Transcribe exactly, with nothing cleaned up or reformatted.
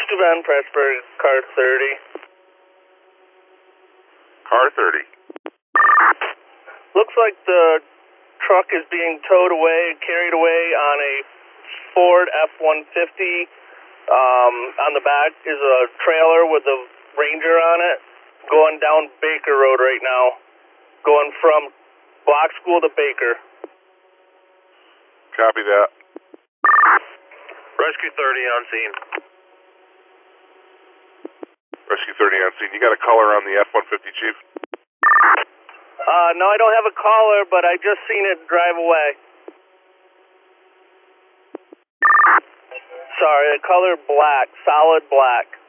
Van Pressburg, car thirty. Car thirty. Looks like the truck is being towed away, carried away on a Ford F one fifty. Um, on the back is a trailer with a Ranger on it, going down Baker Road right now, going from Block School to Baker. Copy that. Rescue thirty on scene. Rescue thirty on scene. You got a color on the F one fifty, Chief? Uh, no, I don't have a caller, but I just seen it drive away. Sorry, the color black, solid black.